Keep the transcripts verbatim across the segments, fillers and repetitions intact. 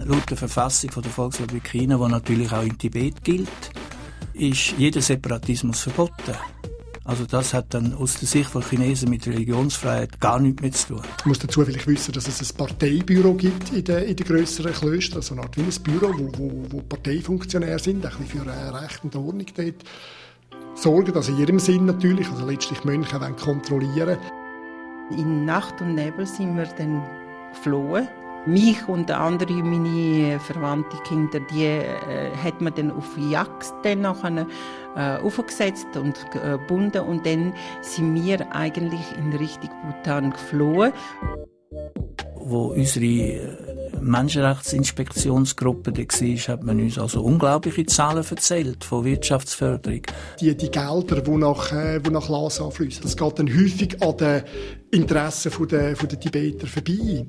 laut der Verfassung von der Volksrepublik China, die natürlich auch in Tibet gilt, ist jeder Separatismus verboten. Also das hat dann aus der Sicht von Chinesen mit Religionsfreiheit gar nichts mehr zu tun. Ich muss dazu vielleicht wissen, dass es ein Parteibüro gibt in den, in den grösseren Klöstern, also eine Art wie ein Büro, wo, wo, wo Parteifunktionäre sind, ein bisschen für äh, Recht und Ordnung dort sorgen, also in ihrem Sinn natürlich, also letztlich Mönche wollen kontrollieren. In Nacht und Nebel sind wir dann geflohen. Mich und andere meine verwandte Kinder, die äh, hat man dann auf Jagd dann nachher, äh, aufgesetzt und äh, gebunden. Und dann sind wir eigentlich in Richtung Bhutan geflohen. Wo unsere Menschenrechtsinspektionsgruppe da war, hat man uns also unglaubliche Zahlen erzählt von Wirtschaftsförderung. Die, die Gelder, die nach, äh, die nach Lhasa fließen, das geht dann häufig an den Interessen der, der Tibeter vorbei.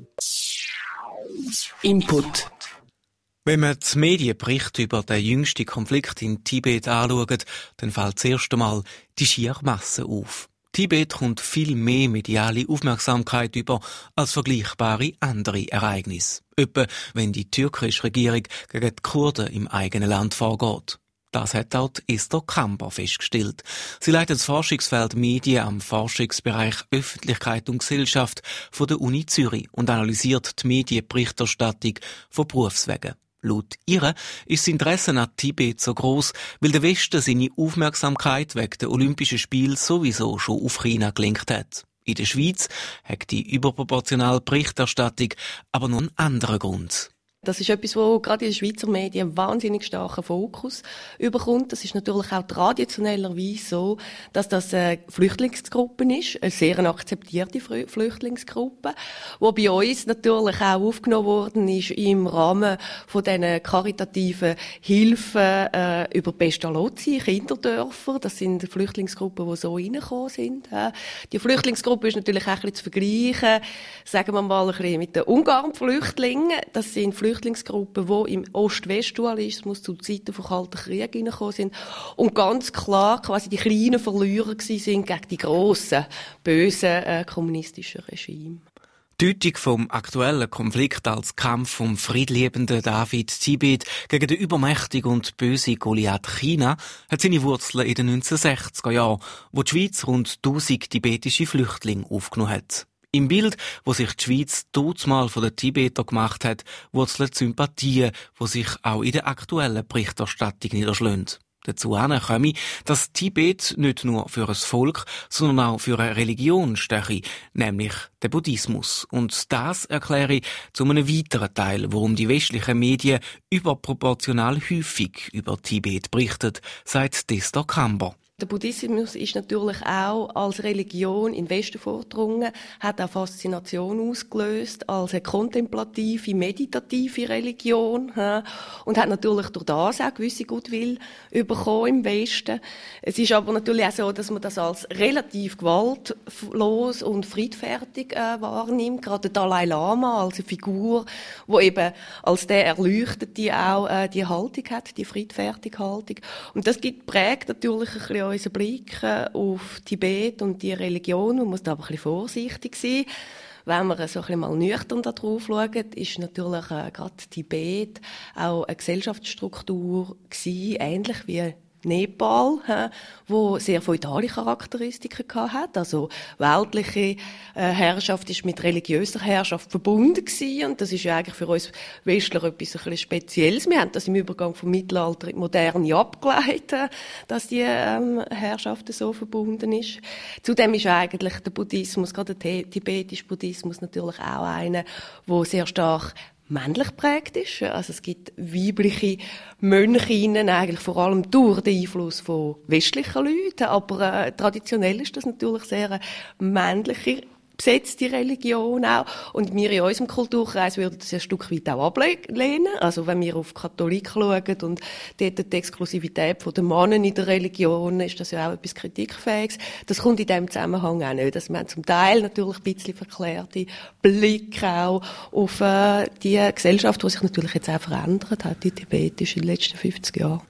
Input. Wenn man die Medienberichte über den jüngsten Konflikt in Tibet anschaut, dann fällt zuerst einmal die schiere Masse auf. Tibet kommt viel mehr mediale Aufmerksamkeit über als vergleichbare andere Ereignisse. Etwa, wenn die türkische Regierung gegen die Kurden im eigenen Land vorgeht. Das hat auch Esther Kamber festgestellt. Sie leitet das Forschungsfeld Medien am Forschungsbereich Öffentlichkeit und Gesellschaft von der Uni Zürich und analysiert die Medienberichterstattung von Berufswegen. Laut ihr ist das Interesse an Tibet so gross, weil der Westen seine Aufmerksamkeit wegen der Olympischen Spiele sowieso schon auf China gelenkt hat. In der Schweiz hat die überproportionale Berichterstattung aber noch einen anderen Grund. Das ist etwas, wo gerade in den Schweizer Medien einen wahnsinnig starken Fokus überkommt. Das ist natürlich auch traditionellerweise so, dass das eine Flüchtlingsgruppe ist, eine sehr akzeptierte Flüchtlingsgruppe, die bei uns natürlich auch aufgenommen worden ist im Rahmen von diesen karitativen Hilfen äh, über Pestalozzi, Kinderdörfer. Das sind Flüchtlingsgruppen, die so reingekommen sind. Äh. Die Flüchtlingsgruppe ist natürlich auch ein bisschen zu vergleichen, sagen wir mal, ein bisschen mit den Ungarn-Flüchtlingen. Das sind Flüchtlingsgruppen, die im Ost-West-Dualismus zu Zeiten von Kalten Krieg hineingekommen sind und ganz klar quasi die kleinen Verlierer gewesen sind gegen die grossen, bösen äh, kommunistischen Regime. Die Deutung vom aktuellen Konflikt als Kampf vom friedliebenden David Tibet gegen den übermächtigen und bösen Goliath China hat seine Wurzeln in den neunzehnhundertsechziger Jahren, wo die Schweiz rund tausend tibetische Flüchtlinge aufgenommen hat. Im Bild, wo sich die Schweiz todesmal von den Tibeter gemacht hat, wurzeln Sympathien, die sich auch in der aktuellen Berichterstattung niederschlagen. Dazu komme, dass Tibet nicht nur für ein Volk, sondern auch für eine Religion stehe, nämlich den Buddhismus. Und das erkläre ich zu einem weiteren Teil, warum die westlichen Medien überproportional häufig über Tibet berichten, sagt Esther Kamber. Der Buddhismus ist natürlich auch als Religion in den Westen vorgedrungen, hat auch Faszination ausgelöst als eine kontemplative, meditative Religion und hat natürlich durch das auch gewisse Goodwill bekommen im Westen. Es ist aber natürlich auch so, dass man das als relativ gewaltlos und friedfertig äh, wahrnimmt. Gerade der Dalai Lama als eine Figur, wo eben als der Erleuchtete auch äh, die Haltung hat, die friedfertige Haltung. Und das gibt, prägt natürlich ein bisschen unseren Blick auf Tibet und die Religion. Man muss da aber ein bisschen vorsichtig sein. Wenn wir so ein bisschen mal nüchtern da drauf schauen, ist natürlich äh, gerade Tibet auch eine Gesellschaftsstruktur gewesen, ähnlich wie Nepal, äh, wo sehr feudale Charakteristika hat. Also weltliche äh, Herrschaft ist mit religiöser Herrschaft verbunden gewesen. Und das ist ja eigentlich für uns Westler etwas ein bisschen Spezielles. Wir haben das im Übergang vom Mittelalter in die Moderne abgeleitet, dass die ähm, Herrschaft so verbunden ist. Zudem ist eigentlich der Buddhismus, gerade der tibetische Buddhismus, natürlich auch einer, der sehr stark männlich geprägt ist. Also es gibt weibliche Mönchinnen eigentlich vor allem durch den Einfluss von westlichen Leuten, aber äh, traditionell ist das natürlich sehr eine männliche besetzte Religion auch. Und wir in unserem Kulturkreis würden das ein Stück weit auch ablehnen. Also wenn wir auf Katholiken schauen und dort die Exklusivität der Männer in der Religion, ist das ja auch etwas Kritikfähiges. Das kommt in diesem Zusammenhang auch nicht. Also wir haben zum Teil natürlich ein bisschen verklärte Blicke auch auf äh, die Gesellschaft, die sich natürlich jetzt auch verändert hat, die tibetisch in den letzten fünfzig Jahren.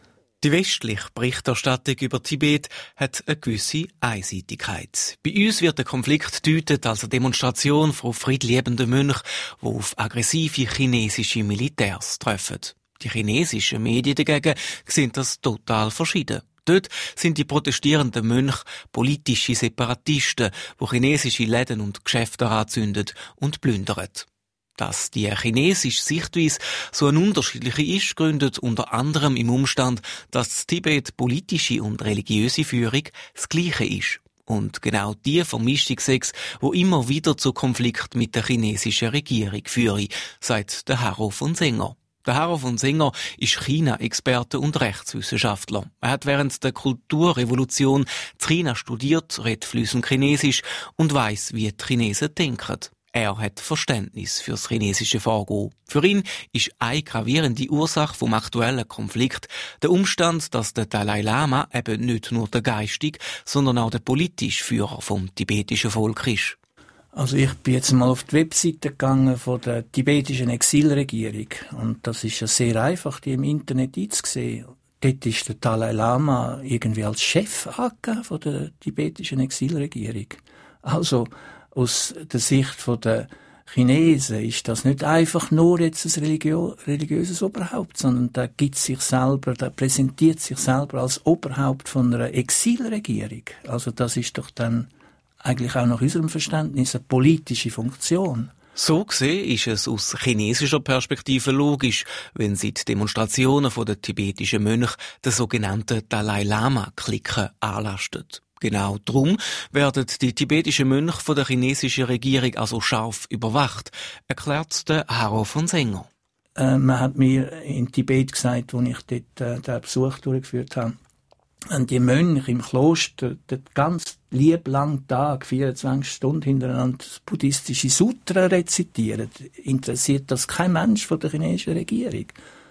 Die westliche Berichterstattung über Tibet hat eine gewisse Einseitigkeit. Bei uns wird der Konflikt gedeutet als eine Demonstration von friedliebenden Mönchen, die auf aggressive chinesische Militärs treffen. Die chinesischen Medien dagegen sehen das total verschieden. Dort sind die protestierenden Mönche politische Separatisten, die chinesische Läden und Geschäfte anzünden und plündern. Dass die chinesische Sichtweise so eine unterschiedliche ist, gründet unter anderem im Umstand, dass das Tibet politische und religiöse Führung das Gleiche ist. Und genau die Vermischung sechs, wo immer wieder zu Konflikt mit der chinesischen Regierung führe, sagt der Harro von Senger. Der Harro von Senger ist China-Experte und Rechtswissenschaftler. Er hat während der Kulturrevolution in China studiert, redet fließend Chinesisch und weiss, wie die Chinesen denken. Er hat Verständnis für das chinesische Vorgehen. Für ihn ist eine gravierende Ursache vom aktuellen Konflikt der Umstand, dass der Dalai Lama eben nicht nur der geistige, sondern auch der politische Führer vom tibetischen Volk ist. Also ich bin jetzt mal auf die Webseite gegangen von der tibetischen Exilregierung und das ist ja sehr einfach, die im Internet einzusehen. Dort ist der Dalai Lama irgendwie als Chef angegeben von der tibetischen Exilregierung. Also aus der Sicht der Chinesen ist das nicht einfach nur jetzt ein religio- religiöses Oberhaupt, sondern der gibt sich selber, der präsentiert sich selber als Oberhaupt von einer Exilregierung. Also das ist doch dann eigentlich auch nach unserem Verständnis eine politische Funktion. So gesehen ist es aus chinesischer Perspektive logisch, wenn sie die Demonstrationen der tibetischen Mönche der sogenannten Dalai-Lama-Clique anlastet. Genau darum werden die tibetischen Mönche von der chinesischen Regierung also scharf überwacht, erklärt der Harro von Senger. Äh, man hat mir in Tibet gesagt, als ich dort äh, den Besuch durchgeführt habe, und die Mönche im Kloster, den ganz lieb langen Tag, vierundzwanzig Stunden hintereinander das buddhistische Sutra rezitieren, interessiert das kein Mensch von der chinesischen Regierung.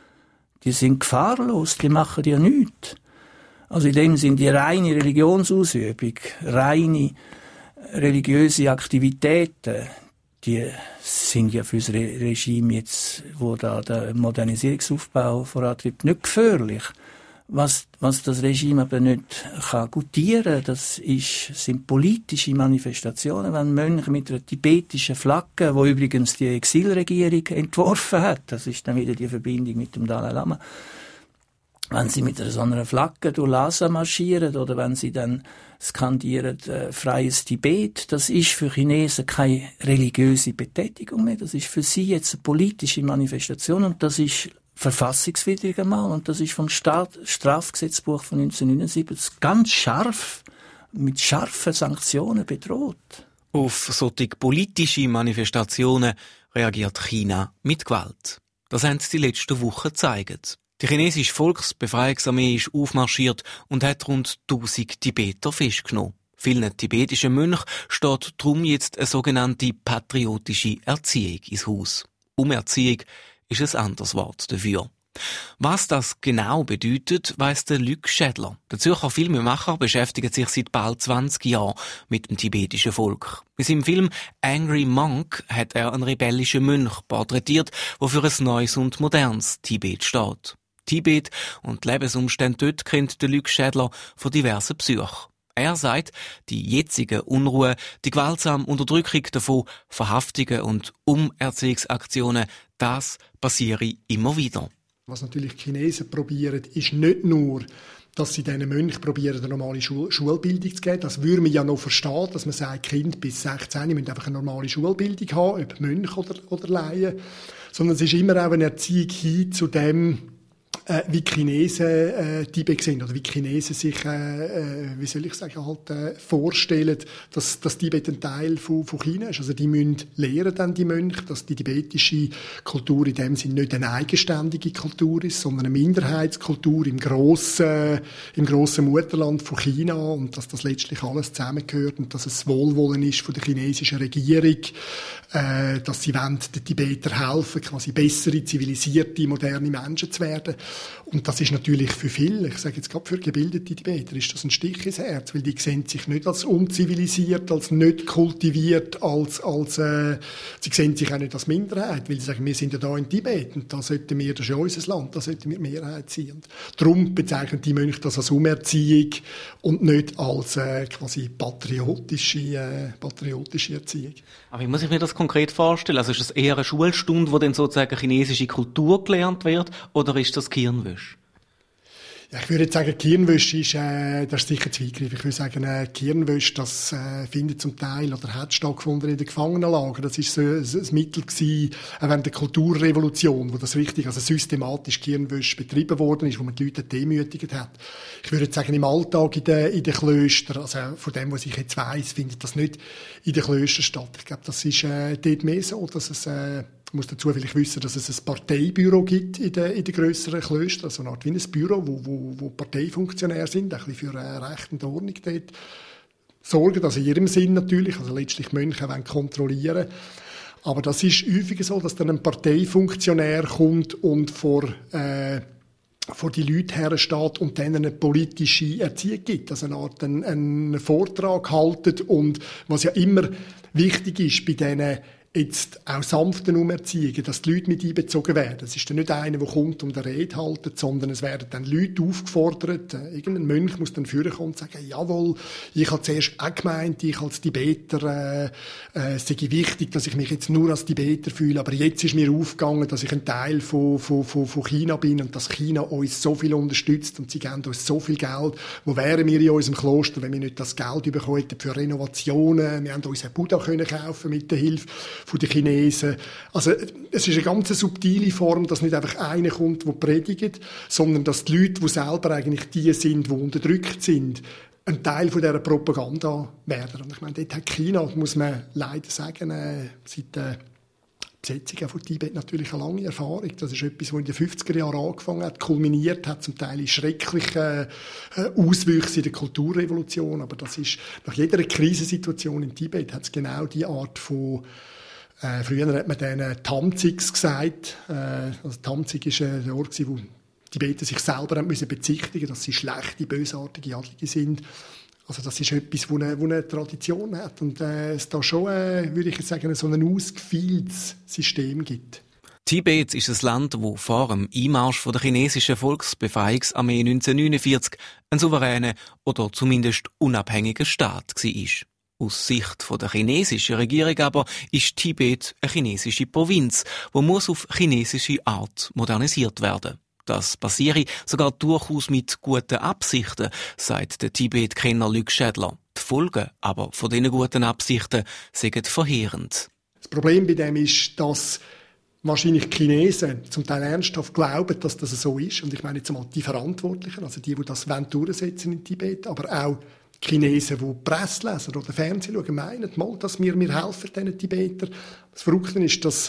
Die sind gefahrlos, die machen ja nichts. Also in dem sind die reine Religionsausübung, reine religiöse Aktivitäten, die sind ja für das Re- Regime jetzt, wo da der Modernisierungsaufbau vorantreibt, nicht gefährlich. Was, was das Regime aber nicht kann gutieren, das ist, sind politische Manifestationen, wenn Mönche mit einer tibetischen Flagge, wo übrigens die Exilregierung entworfen hat, das ist dann wieder die Verbindung mit dem Dalai Lama, wenn sie mit so einer Flagge durch Lhasa marschieren oder wenn sie dann skandieren äh, freies Tibet, das ist für Chinesen keine religiöse Betätigung mehr, das ist für sie jetzt eine politische Manifestation und das ist verfassungswidrig einmal und das ist vom Staat- Strafgesetzbuch von neunzehnhundertneunundsiebzig ganz scharf, mit scharfen Sanktionen bedroht. Auf solche politische Manifestationen reagiert China mit Gewalt. Das haben die letzten Wochen gezeigt. Die chinesische Volksbefreiungsarmee ist aufmarschiert und hat rund tausend Tibeter festgenommen. Vielen tibetischen Mönchen steht darum jetzt eine sogenannte patriotische Erziehung ins Haus. Umerziehung ist ein anderes Wort dafür. Was das genau bedeutet, weiss der Luc Schädler. Der Zürcher Filmemacher beschäftigt sich seit bald zwanzig Jahren mit dem tibetischen Volk. In seinem Film Angry Monk hat er einen rebellischen Mönch porträtiert, der für ein neues und modernes Tibet steht. Tibet und die Lebensumstände dort kennt der Luc Schädler von diversen Besuchen. Er sagt, die jetzige Unruhe, die gewaltsame Unterdrückung davon, Verhaftungen und Umerziehungsaktionen, das passiere immer wieder. Was natürlich die Chinesen probieren, ist nicht nur, dass sie diesen Mönchen probieren, eine normale Schul- Schulbildung zu geben. Das würde man ja noch verstehen, dass man sagt, Kinder bis sechzehn müssen einfach eine normale Schulbildung haben, ob Mönch oder, oder Laien. Sondern es ist immer auch eine Erziehung hin zu dem, äh, wie die Chinesen äh, Tibet sehen oder wie die Chinesen sich, äh, äh, wie soll ich sagen, halt, äh, vorstellen, dass, dass Tibet ein Teil von, von China ist. Also die müssen lehren dann die Mönche, dass die tibetische Kultur in dem Sinne nicht eine eigenständige Kultur ist, sondern eine Minderheitskultur im grossen, im grossen Mutterland von China und dass das letztlich alles zusammengehört und dass es das Wohlwollen ist von der chinesischen Regierung, äh, dass sie wollen, den Tibetern helfen, quasi bessere, zivilisierte, moderne Menschen zu werden. Und das ist natürlich für viele, ich sage jetzt gerade für gebildete Tibeter, ist das ein Stich ins Herz, weil die sehen sich nicht als unzivilisiert, als nicht kultiviert, als, als äh, sie sehen sich auch nicht als Minderheit, weil sie sagen, wir sind ja da in Tibet und da sollten wir, das ist ja unser Land, da sollten wir Mehrheit sein. Und darum bezeichnen die Mönche das als Umerziehung und nicht als äh, quasi patriotische, äh, patriotische Erziehung. Aber wie muss ich mir das konkret vorstellen? Also ist das eher eine Schulstunde, wo dann sozusagen chinesische Kultur gelernt wird, oder ist das Kirnwäsche? Ja, ich würde jetzt sagen, Kirnwäsche ist, äh, das ist sicher zu Eingriff. Ich würde sagen, äh, Kirnwäsche, das äh, findet zum Teil oder hat stattgefunden in den Gefangenenlagern. Das ist so ein, ein Mittel gewesen, äh, während der Kulturrevolution, wo das richtig, also systematisch Kirnwäsche betrieben worden ist, wo man die Leute demütigt hat. Ich würde jetzt sagen, im Alltag in den, in den Klöstern, also von dem, was ich jetzt weiss, findet das nicht in den Klöstern statt. Ich glaube, das ist äh, dort mehr so, dass es äh, ich muss dazu vielleicht wissen, dass es ein Parteibüro gibt in den, in den grösseren Klöstern, also eine Art wie ein Büro, wo, wo, wo Parteifunktionäre sind, ein bisschen für äh, Recht und Ordnung dort sorgen, also in ihrem Sinn natürlich, also letztlich Mönche wollen kontrollieren. Aber das ist häufig so, dass dann ein Parteifunktionär kommt und vor, äh, vor die Leute hersteht und denen eine politische Erziehung gibt, also eine Art einen, einen Vortrag haltet und was ja immer wichtig ist bei diesen jetzt auch sanften Umerziehungen, dass die Leute mit einbezogen werden. Es ist dann nicht einer, der kommt und eine Rede haltet, sondern es werden dann Leute aufgefordert. Irgendein Mönch muss dann vorkommen und sagen, jawohl, ich habe zuerst auch gemeint, ich als Tibeter, äh, äh, es sei wichtig, dass ich mich jetzt nur als Tibeter fühle, aber jetzt ist mir aufgegangen, dass ich ein Teil von, von, von, von China bin und dass China uns so viel unterstützt und sie geben uns so viel Geld. Wo wären wir in unserem Kloster, wenn wir nicht das Geld bekommen hätten für Renovationen? Wir haben uns einen Buddha können kaufen mit der Hilfe von den Chinesen. Also, es ist eine ganz subtile Form, dass nicht einfach einer kommt, der predigt, sondern dass die Leute, die selber eigentlich die sind, die unterdrückt sind, ein Teil von dieser Propaganda werden. Und ich meine, dort hat China, muss man leider sagen, äh, seit der Besetzung von Tibet natürlich eine lange Erfahrung. Das ist etwas, was in den fünfziger Jahren angefangen hat, kulminiert hat, zum Teil in schrecklichen äh, Auswüchsen in der Kulturrevolution. Aber das ist, nach jeder Krisensituation in Tibet hat es genau die Art von Äh, früher hat man denen Tamzigs gesagt. Äh, also Tamzig ist äh, der Ort, wo die Tibeter sich selber haben müssen bezichtigen, dass sie schlechte, bösartige Adlige sind. Also das ist etwas, wo eine, wo eine Tradition hat und äh, es da schon, äh, würde ich sagen, so ein ausgefeiltes System gibt. Tibet ist ein Land, wo vor dem Einmarsch von der chinesischen Volksbefreiungsarmee neunzehnhundertneunundvierzig ein souveräner oder zumindest unabhängiger Staat war. Aus Sicht der chinesischen Regierung aber ist Tibet eine chinesische Provinz, die muss auf chinesische Art modernisiert werden. Das passiere sogar durchaus mit guten Absichten, sagt der Tibet-Kenner Luc Schädler. Die Folgen aber von diesen guten Absichten sind verheerend. Das Problem bei dem ist, dass wahrscheinlich die Chinesen zum Teil ernsthaft glauben, dass das so ist. Und ich meine jetzt mal die Verantwortlichen, also die, die das durchsetzen in Tibet, aber auch Chinesen, die Presse lesen oder Fernsehen schauen, meinen mal, dass wir, wir helfen diesen Tibetern. Das Verrückte ist, dass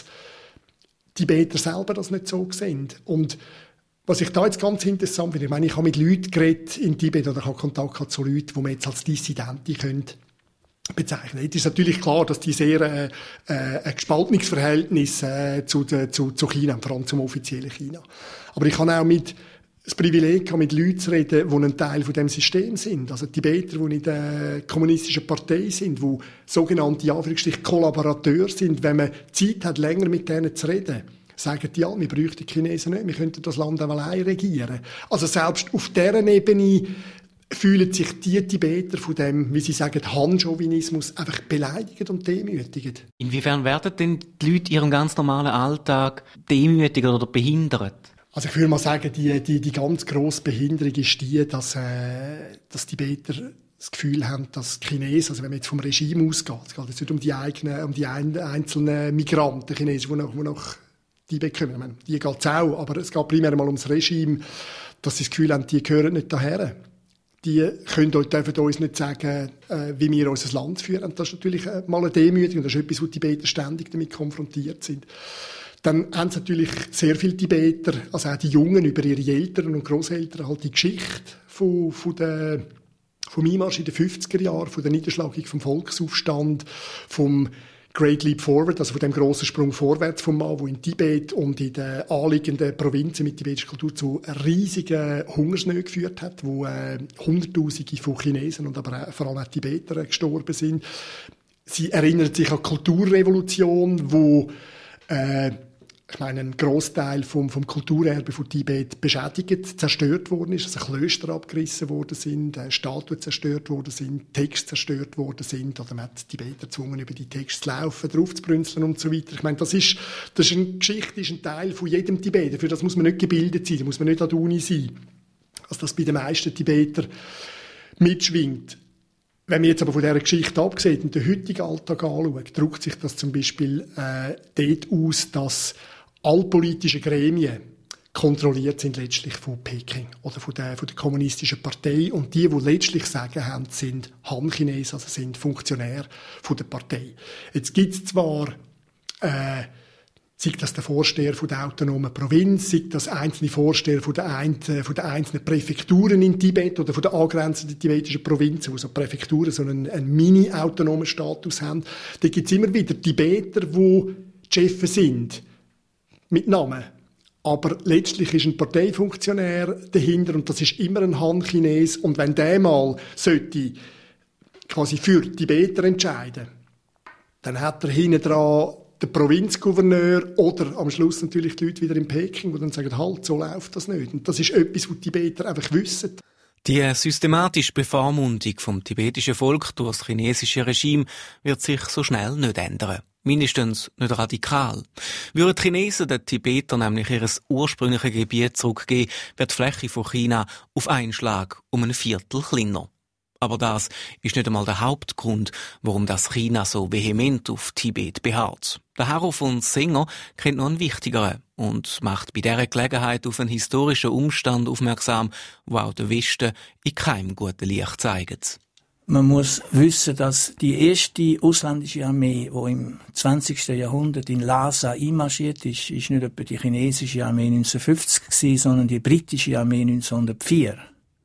die Tibeter selber das nicht so sehen. Und was ich da jetzt ganz interessant finde, ich meine, ich habe mit Leuten geredet in Tibet oder ich habe Kontakt gehabt zu Leuten, die man jetzt als Dissidenten können bezeichnen. Es ist natürlich klar, dass die sehr äh, äh, ein gespaltenes Verhältnis äh, zu, zu, zu China haben, vor allem zum offiziellen China. Aber ich habe auch mit das Privileg, mit Leuten zu reden, die ein Teil von dem System sind. Also Tibeter, die in der kommunistischen Partei sind, die sogenannte Anführungsstrich Kollaborateure sind. Wenn man Zeit hat, länger mit denen zu reden, sagen die, ja, wir bräuchten die Chinesen nicht, wir könnten das Land auch allein regieren. Also selbst auf dieser Ebene fühlen sich die Tibeter von dem, wie sie sagen, Han-Chauvinismus einfach beleidigt und demütigt. Inwiefern werden denn die Leute in ihrem ganz normalen Alltag demütigt oder behindert? Also ich würde mal sagen, die, die, die ganz grosse Behinderung ist die, dass, äh, dass die Tibeter das Gefühl haben, dass die Chinesen, also wenn man jetzt vom Regime ausgeht, es geht jetzt nicht um die eigenen, um die ein, einzelnen Migranten, Chinesen, die nach, die nach Tibet kommen, ich meine, die geht es auch, aber es geht primär mal ums Regime, dass sie das Gefühl haben, die gehören nicht daher. Die können euch, dürfen uns nicht sagen, äh, wie wir unser Land führen. Und das ist natürlich äh, mal eine Demütigung, das ist etwas, wo die Tibeter ständig damit konfrontiert sind. Dann haben sie natürlich sehr viele Tibeter, also auch die Jungen, über ihre Eltern und Grosseltern, halt die Geschichte von, von der, vom Einmarsch in den fünfziger Jahren, von der Niederschlagung vom Volksaufstand, vom Great Leap Forward, also von dem grossen Sprung vorwärts vom Mao, wo in Tibet und in den anliegenden Provinzen mit tibetischer Kultur zu riesigen Hungersnöten geführt hat, wo äh, Hunderttausende von Chinesen und aber auch, vor allem auch Tibetern gestorben sind. Sie erinnert sich an die Kulturrevolution, wo äh, ich meine, ein Grossteil vom, vom Kulturerbe von Tibet beschädigt, zerstört worden ist, also Klöster abgerissen worden sind, äh, Statuen zerstört worden sind, Texte zerstört worden sind, oder man hat die Tibeter gezwungen, über die Texte zu laufen, drauf zu brünzeln und so weiter. Ich meine, das ist, das ist eine Geschichte, ist ein Teil von jedem Tibeter. Für das muss man nicht gebildet sein, da muss man nicht an der Uni sein. Also das bei den meisten Tibeter mitschwingt. Wenn man jetzt aber von dieser Geschichte abgesehen und den heutigen Alltag anschaut, drückt sich das zum Beispiel äh, dort aus, dass alle politischen Gremien kontrolliert sind letztlich von Peking oder von der, von der kommunistischen Partei. Und die, die letztlich Sagen haben, sind Han-Chinesen, also sind Funktionäre von der Partei. Jetzt gibt es zwar, äh, sei das der Vorsteher von der autonomen Provinz, sei das einzelne Vorsteher von der, ein, von der einzelnen Präfekturen in Tibet oder von der angrenzenden tibetischen Provinzen, wo so Präfekturen so einen, einen mini-autonomen Status haben. Da gibt es immer wieder Tibeter, die Chefs sind, mit Namen. Aber letztlich ist ein Parteifunktionär dahinter und das ist immer ein Han-Chines. Und wenn der mal sollte quasi für Tibeter entscheiden, dann hat er hinten dran den Provinzgouverneur oder am Schluss natürlich die Leute wieder in Peking, die dann sagen, halt, so läuft das nicht. Und das ist etwas, was die Tibeter einfach wissen. Die systematische Bevormundung vom tibetischen Volk durch das chinesische Regime wird sich so schnell nicht ändern. Mindestens nicht radikal. Würden die Chinesen den Tibetern nämlich ihr ursprüngliches Gebiet zurückgeben, wird die Fläche von China auf einen Schlag um ein Viertel kleiner. Aber das ist nicht einmal der Hauptgrund, warum das China so vehement auf Tibet beharrt. Der Harro von Singer kennt noch einen wichtigeren und macht bei dieser Gelegenheit auf einen historischen Umstand aufmerksam, wo auch der Westen in keinem guten Licht zeigt. Man muss wissen, dass die erste ausländische Armee, die im zwanzigsten Jahrhundert in Lhasa einmarschiert ist, ist nicht etwa die chinesische Armee neunzehnhundertfünfzig gewesen, sondern die britische Armee neunzehnhundertvier.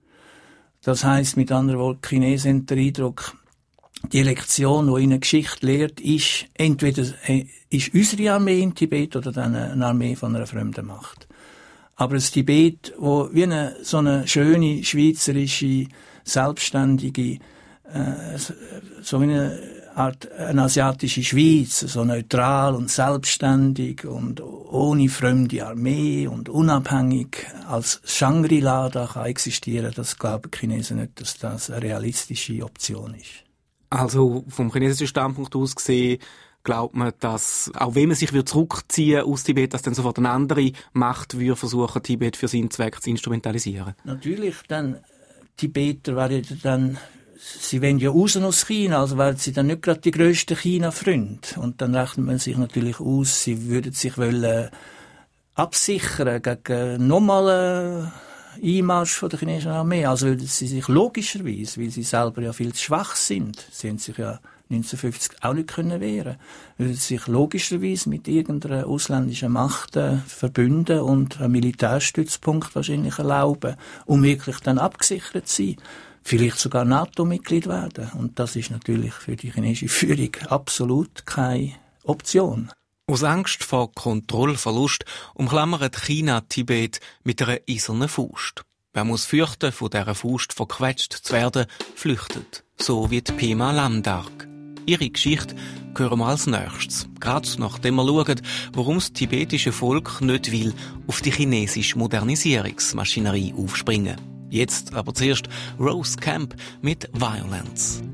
Das heisst, mit anderen Worten, die Chinesen haben den Eindruck, die Lektion, die ihnen Geschichte lehrt, ist entweder ist unsere Armee in Tibet oder dann eine Armee von einer fremden Macht. Aber das Tibet, wo wie eine so eine schöne schweizerische selbstständige äh, so wie eine Art eine asiatische Schweiz, so neutral und selbstständig und ohne fremde Armee und unabhängig als Shangri-La da kann existieren, das glauben die Chinesen nicht, dass das eine realistische Option ist. Also vom chinesischen Standpunkt aus gesehen glaubt man, dass auch wenn man sich zurückziehen aus Tibet, dass dann sofort eine andere Macht würde versuchen, Tibet für seinen Zweck zu instrumentalisieren? Natürlich, dann Tibeter werden dann, sie wollen ja raus aus China, also werden sie dann nicht gerade die grössten China-Freunde. Und dann rechnet man sich natürlich aus, sie würden sich wollen absichern gegen nochmal Einmarsch von der chinesischen Armee. Also würden sie sich logischerweise, weil sie selber ja viel zu schwach sind, sie haben sich ja neunzehnhundertfünfzig auch nicht können wehren, würden sich logischerweise mit irgendeiner ausländischen Macht äh, verbünden und einen Militärstützpunkt wahrscheinlich erlauben, um wirklich dann abgesichert zu sein. Vielleicht sogar NATO-Mitglied werden. Und das ist natürlich für die chinesische Führung absolut keine Option. Aus Angst vor Kontrollverlust umklammert China Tibet mit einer eisernen Faust. Wer muss fürchten, von dieser Faust verquetscht zu werden, flüchtet. So wie die Pema Lamdark. Ihre Geschichte hören wir als nächstes. Gerade nachdem wir schauen, warum das tibetische Volk nicht will auf die chinesische Modernisierungsmaschinerie aufspringen. Jetzt aber zuerst Rose Camp mit Violence.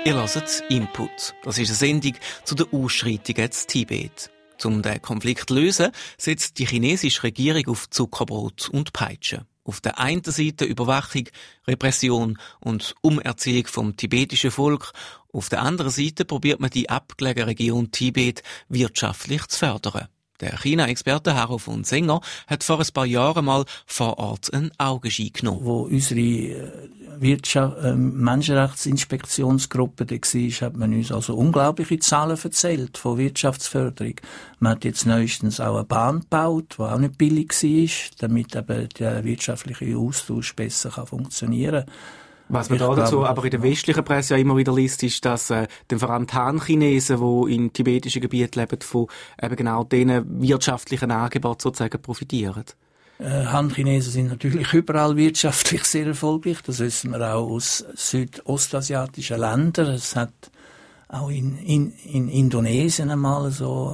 Ihr hört «Input». Das ist eine Sendung zu den Ausschreitungen in Tibet. Um den Konflikt zu lösen, setzt die chinesische Regierung auf Zuckerbrot und Peitsche. Auf der einen Seite Überwachung, Repression und Umerziehung vom tibetischen Volk. Auf der anderen Seite probiert man die abgelegene Region Tibet wirtschaftlich zu fördern. Der China-Experte Haro von Sänger hat vor ein paar Jahren mal vor Ort einen Augenschein genommen. Wo unsere Wirtschaft, äh, Menschenrechtsinspektionsgruppe da war, hat man uns also unglaubliche Zahlen erzählt von Wirtschaftsförderung. Man hat jetzt neuestens auch eine Bahn gebaut, die auch nicht billig war, damit eben der wirtschaftliche Austausch besser kann funktionieren kann. Was man da dazu aber in der westlichen Presse ja immer wieder liest, ist, dass äh, vor allem die Han-Chinesen, die in tibetischen Gebieten leben, von eben genau diesen wirtschaftlichen Angeboten sozusagen profitieren. Äh, Han-Chinesen sind natürlich überall wirtschaftlich sehr erfolgreich. Das wissen wir auch aus südostasiatischen Ländern. Es hat auch in, in, in Indonesien einmal so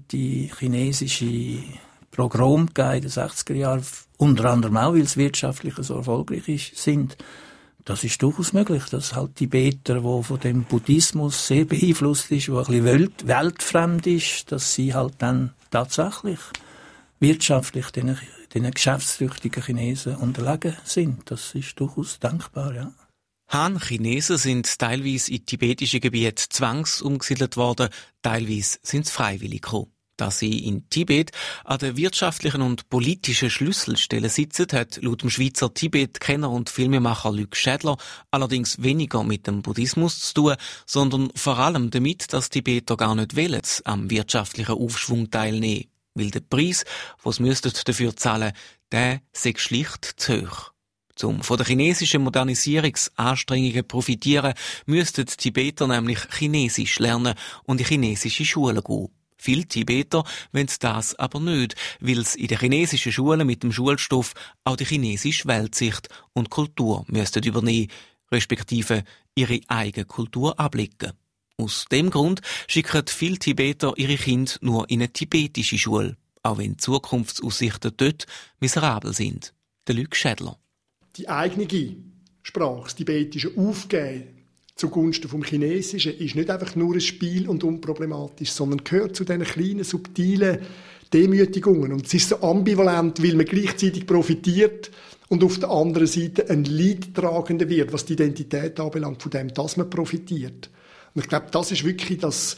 anti-chinesische Programme gegeben in den sechziger Jahren. Unter anderem auch, weil es wirtschaftlich so erfolgreich ist, sind. Das ist durchaus möglich, dass halt Tibeter, die von dem Buddhismus sehr beeinflusst ist, die ein bisschen welt, weltfremd ist, dass sie halt dann tatsächlich wirtschaftlich den, den geschäftstüchtigen Chinesen unterlegen sind. Das ist durchaus denkbar, ja. Han-Chinesen sind teilweise in tibetische Gebiete zwangsumgesiedelt worden, teilweise sind sie freiwillig gekommen. Dass sie in Tibet an der wirtschaftlichen und politischen Schlüsselstelle sitzen, hat laut dem Schweizer Tibet-Kenner und Filmemacher Luc Schädler allerdings weniger mit dem Buddhismus zu tun, sondern vor allem damit, dass Tibeter gar nicht wollen, am wirtschaftlichen Aufschwung teilnehmen. Weil der Preis, den sie dafür zahlen müssten, der sei schlicht zu hoch. Um von den chinesischen Modernisierungsanstrengungen profitieren, müssten die Tibeter nämlich Chinesisch lernen und in chinesische Schulen gehen. Viele Tibeter wollen das aber nicht, weil es in den chinesischen Schulen mit dem Schulstoff auch die chinesische Weltsicht und Kultur müssten übernehmen, respektive ihre eigene Kultur ablegen. Aus dem Grund schicken viele Tibeter ihre Kinder nur in eine tibetische Schule, auch wenn die Zukunftsaussichten dort miserabel sind. Der Luc Schädler. Die eigene Sprache, das Tibetische, aufgeben zugunsten vom Chinesischen ist nicht einfach nur ein Spiel und unproblematisch, sondern gehört zu diesen kleinen, subtilen Demütigungen. Und es ist so ambivalent, weil man gleichzeitig profitiert und auf der anderen Seite ein Leidtragender wird, was die Identität anbelangt, von dem, dass man profitiert. Und ich glaube, das ist wirklich das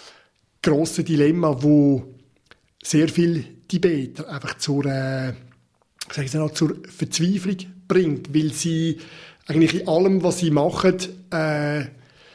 grosse Dilemma, wo sehr viele Tibeter einfach zur, äh, sag ich mal, zur Verzweiflung bringt, weil sie eigentlich in allem, was sie machen, äh,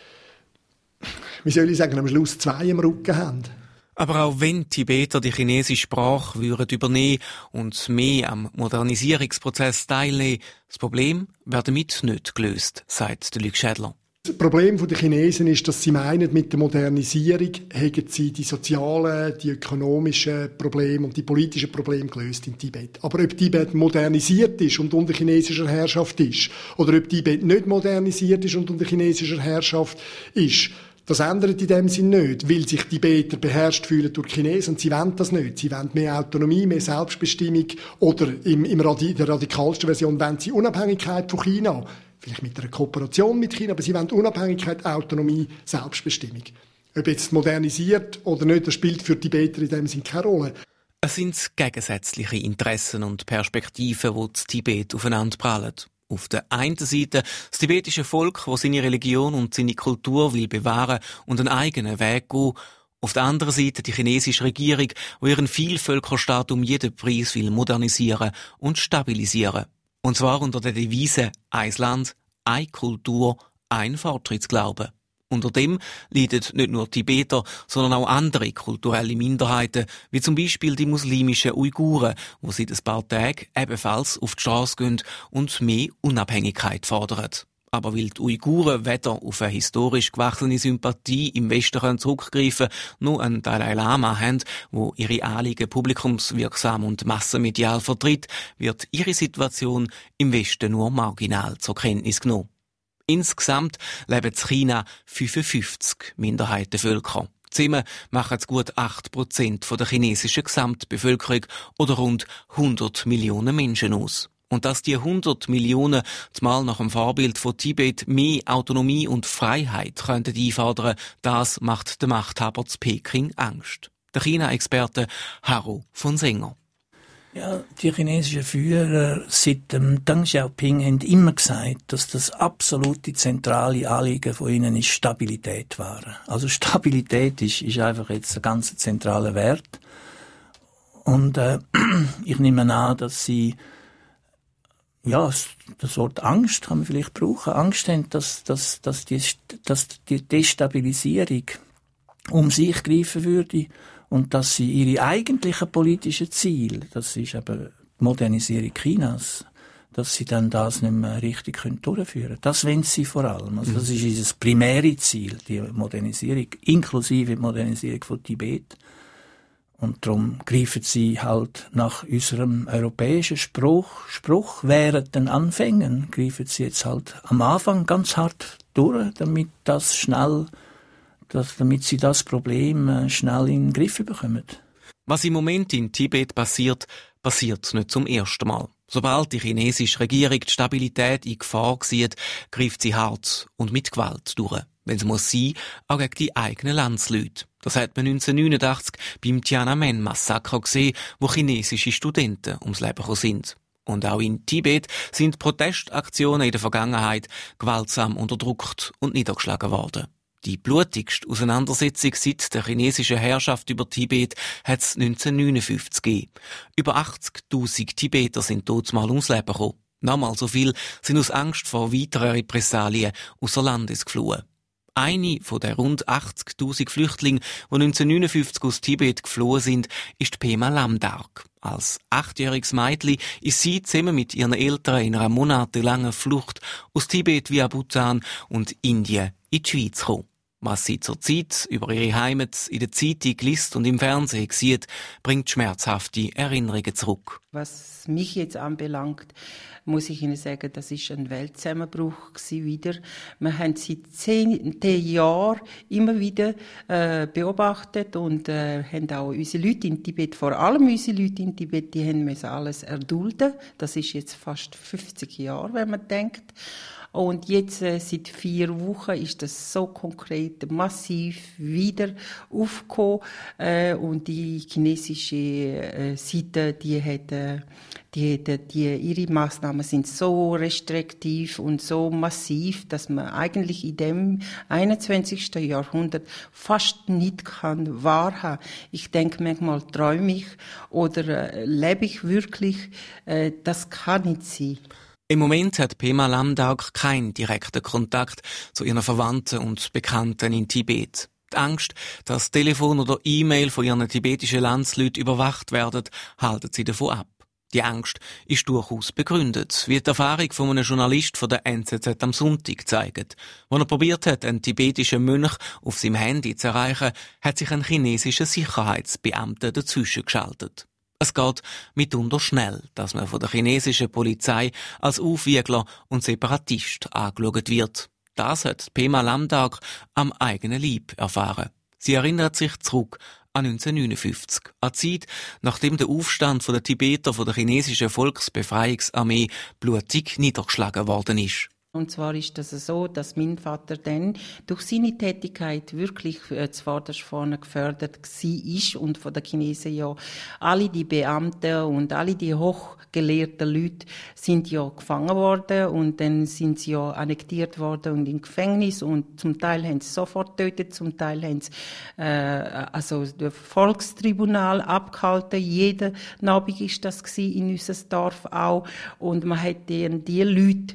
wie soll ich sagen, am Schluss zwei im Rücken haben. Aber auch wenn Tibeter die chinesische Sprache würden übernehmen und mehr am Modernisierungsprozess teilnehmen, das Problem wäre damit nicht gelöst, sagt Luc Schädler. Das Problem der Chinesen ist, dass sie meinen, mit der Modernisierung hätten sie die sozialen, die ökonomischen Probleme und die politischen Probleme gelöst in Tibet. Aber ob Tibet modernisiert ist und unter chinesischer Herrschaft ist, oder ob Tibet nicht modernisiert ist und unter chinesischer Herrschaft ist, das ändert in dem Sinn nicht, weil sich Tibeter beherrscht fühlen durch Chinesen und sie wollen das nicht. Sie wollen mehr Autonomie, mehr Selbstbestimmung oder im, im Radi- der radikalsten Version wollen sie Unabhängigkeit von China. Vielleicht mit einer Kooperation mit China, aber sie wollen Unabhängigkeit, Autonomie, Selbstbestimmung. Ob jetzt modernisiert oder nicht, das spielt für Tibeter in dem Sinn keine Rolle. Es sind gegensätzliche Interessen und Perspektiven, die das Tibet aufeinander prallen. Auf der einen Seite das tibetische Volk, das seine Religion und seine Kultur will bewahren und einen eigenen Weg gehen. Auf der anderen Seite die chinesische Regierung, die ihren Vielvölkerstaat um jeden Preis will modernisieren und stabilisieren. Und zwar unter der Devise «Ein Land, eine Kultur, ein Fortschrittsglaube». Unter dem leiden nicht nur Tibeter, sondern auch andere kulturelle Minderheiten, wie zum Beispiel die muslimischen Uiguren, die seit ein paar Tagen ebenfalls auf die Straße gehen und mehr Unabhängigkeit fordern. Aber weil die Uiguren weder auf eine historisch gewachsene Sympathie im Westen zurückgreifen können, noch einen Dalai Lama haben, wo ihre Anliegen publikumswirksam und massenmedial vertritt, wird ihre Situation im Westen nur marginal zur Kenntnis genommen. Insgesamt leben in China fünfundfünfzig Minderheitenvölker. Zusammen machen es gut acht Prozent der chinesischen Gesamtbevölkerung oder rund hundert Millionen Menschen aus. Und dass die hundert Millionen, zumal nach dem Vorbild von Tibet, mehr Autonomie und Freiheit könnten einfordern, das macht der Machthaber zu Peking Angst. Der China-Experte Harro von Senger. Ja, die chinesischen Führer seit dem Deng Xiaoping haben immer gesagt, dass das absolute zentrale Anliegen von ihnen ist Stabilität war. Also Stabilität ist, ist einfach jetzt ein ganz zentraler Wert. Und äh, ich nehme an, dass sie ja, das Wort Angst kann man vielleicht brauchen. Angst haben, dass, dass, dass, die, dass die Destabilisierung um sich greifen würde und dass sie ihre eigentlichen politischen Ziele, das ist eben die Modernisierung Chinas, dass sie dann das nicht mehr richtig durchführen können. Das wollen sie vor allem. Also das ist unser primäre Ziel, die Modernisierung, inklusive die Modernisierung von Tibet. Und darum greifen sie halt nach unserem europäischen Spruch, Spruch während den Anfängen, greifen sie jetzt halt am Anfang ganz hart durch, damit das schnell, dass, damit sie das Problem schnell in den Griff bekommen. Was im Moment in Tibet passiert, passiert nicht zum ersten Mal. Sobald die chinesische Regierung die Stabilität in Gefahr sieht, greift sie hart und mit Gewalt durch. Wenn es muss sein, auch gegen die eigenen Landsleute. Das hat man neunzehnhundertneunundachtzig beim Tiananmen-Massaker gesehen, wo chinesische Studenten ums Leben gekommen sind. Und auch in Tibet sind Protestaktionen in der Vergangenheit gewaltsam unterdrückt und niedergeschlagen worden. Die blutigste Auseinandersetzung seit der chinesischen Herrschaft über Tibet hat es neunzehnhundertneunundfünfzig gegeben. Über achtzigtausend Tibeter sind dort mal ums Leben gekommen. Nochmal so viel sind aus Angst vor weiteren Repressalien außer Landes geflohen. Eine von den rund achtzigtausend Flüchtlingen, die neunzehnhundertneunundfünfzig aus Tibet geflohen sind, ist Pema Lamdark. Als achtjähriges Mädchen ist sie zusammen mit ihren Eltern in einer monatelangen Flucht aus Tibet via Bhutan und Indien in die Schweiz gekommen. Was sie zurzeit über ihre Heimat in der Zeitung liest und im Fernsehen sieht, bringt schmerzhafte Erinnerungen zurück. Was mich jetzt anbelangt, muss ich Ihnen sagen, das ist ein Weltzusammenbruch gewesen wieder. Wir haben seit zehn Jahren immer wieder äh, beobachtet und äh, haben auch unsere Leute in Tibet, vor allem unsere Leute in Tibet, die haben müssen alles erdulden. Das ist jetzt fast fünfzig Jahre, wenn man denkt. Und jetzt, äh, seit vier Wochen, ist das so konkret, massiv wieder aufgekommen. Äh, und die chinesische äh, Seite, die hat, äh, die, die, die, ihre Maßnahmen sind so restriktiv und so massiv, dass man eigentlich in dem einundzwanzigsten Jahrhundert fast nicht kann wahrhaben. Ich denke manchmal, träume ich oder äh, lebe ich wirklich? Äh, das kann nicht sein. Im Moment hat Pema Lamdark keinen direkten Kontakt zu ihren Verwandten und Bekannten in Tibet. Die Angst, dass Telefon oder E-Mail von ihren tibetischen Landsleuten überwacht werden, halten sie davon ab. Die Angst ist durchaus begründet, wie die Erfahrung von einem Journalist von der N Z Z am Sonntag zeigt. Als er probiert hat, einen tibetischen Mönch auf seinem Handy zu erreichen, hat sich ein chinesischer Sicherheitsbeamter dazwischen geschaltet. Es geht mitunter schnell, dass man von der chinesischen Polizei als Aufwiegler und Separatist angeschaut wird. Das hat Pema Lamdark am eigenen Leib erfahren. Sie erinnert sich zurück an neunzehnhundertneunundfünfzig, an die Zeit, nachdem der Aufstand der Tibeter von der chinesischen Volksbefreiungsarmee blutig niedergeschlagen worden ist. Und zwar ist das so, dass mein Vater dann durch seine Tätigkeit wirklich äh, zuvorderst vorne gefördert war und von den Chinesen ja alle die Beamten und alle die hochgelehrten Leute sind ja gefangen worden und dann sind sie ja annektiert worden und im Gefängnis und zum Teil haben sie sofort getötet, zum Teil haben sie äh, also das Volkstribunal abgehalten. Jeden Abend ist das gewesen, in unserem Dorf auch und man hat dann die Leute,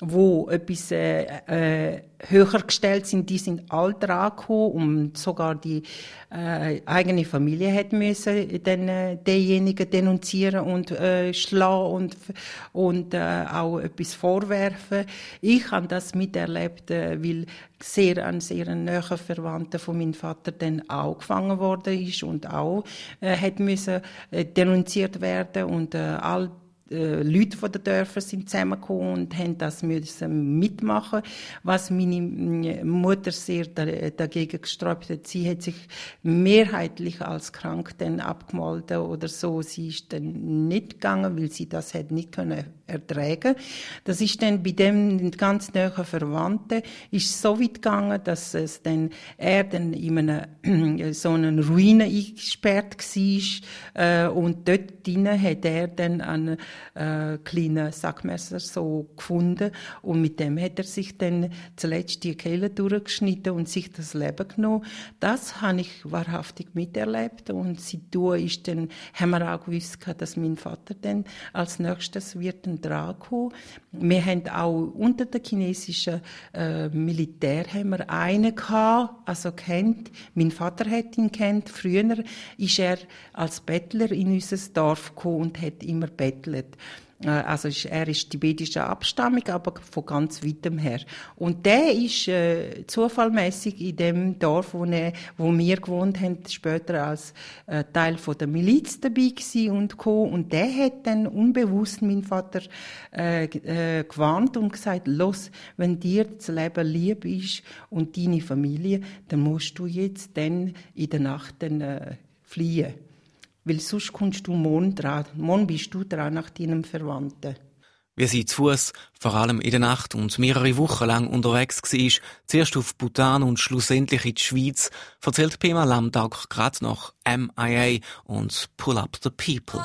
wo etwas äh, äh, höher gestellt sind, die sind alle dran gekommen und sogar die äh, eigene Familie hat müssen dann äh, denjenigen denunzieren und äh, schlagen und und äh, auch etwas vorwerfen. Ich habe das miterlebt, äh, weil sehr ein sehr naher Verwandter von meinem Vater dann auch gefangen worden ist und auch äh, hat müssen äh, denunziert werden und äh, all äh, Leute von den Dörfern sind zusammengekommen und haben das müssen mitmachen, was meine Mutter sehr da, dagegen gesträubt hat. Sie hat sich mehrheitlich als krank dann abgemeldet oder so. Sie ist dann nicht gegangen, weil sie das hat nicht können ertragen. Das ist dann bei dem ganz nahen Verwandten ist so weit gegangen, dass es dann, er dann in einer, so einer Ruine eingesperrt war, äh, und dort drinnen hat er dann einen äh, kleinen Sackmesser so gefunden und mit dem hat er sich dann zuletzt die Kehle durchgeschnitten und sich das Leben genommen. Das habe ich wahrhaftig miterlebt und seitdem ist dann, haben wir auch gewusst, dass mein Vater dann als nächstes wird dann dran kommen. Wir haben auch unter den chinesischen äh, Militär haben wir einen gehabt, also kennt. Mein Vater hat ihn kennt. Früher ist er als Bettler in unser Dorf gekommen und hat immer bettelt. Also er ist tibetischer Abstammung, aber von ganz weitem her. Und der ist äh, zufallmäßig in dem Dorf, wo, er, wo wir gewohnt haben, später als äh, Teil von der Miliz dabei gewesen und co. Und der hat dann unbewusst meinen Vater äh, äh, gewarnt und gesagt: Los, wenn dir das Leben lieb ist und deine Familie, dann musst du jetzt dann in der Nacht dann, äh, fliehen. Weil sonst kommst du morgen dran. Morgen bist du dran nach deinem Verwandten. Wie sie zu Fuß, vor allem in der Nacht und mehrere Wochen lang unterwegs war, zuerst auf Bhutan und schlussendlich in die Schweiz, erzählt Pema Lamdauer gerade noch M I A und Pull Up the People.